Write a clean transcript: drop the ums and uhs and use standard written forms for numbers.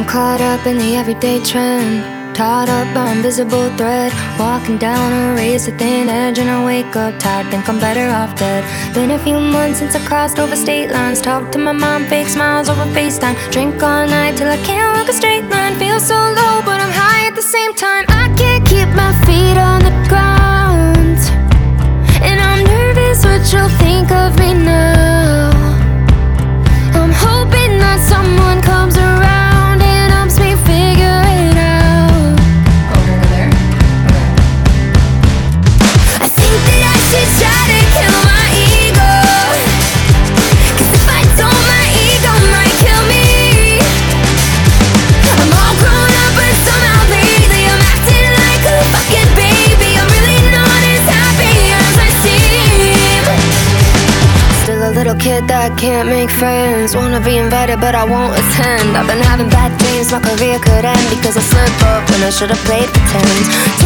Caught up in the everyday trend, tied up by invisible thread, walking down a razor thin edge, and I wake up tired, think I'm better off dead. Been a few months since I crossed over state lines, talked to my mom, fake smiles over FaceTime, drink all night till I can't walk a straight line. Feel so low but I'm high at the same time. I can't keep my feet on the ground, and I'm nervous what you'll think of me now. I'm hoping that someone comes around and helps me figure it out. Over there? Okay. I think that I should try to kill my ego, 'cause if I don't, my ego might kill me. I'm all grown up but somehow lately I'm acting like a fucking baby. I'm really not as happy as I seem. Still a little kid that can't make friends, wanna be invited but I won't attend. I've been having bad dreams, my career could end because I slip up when I should've played pretend.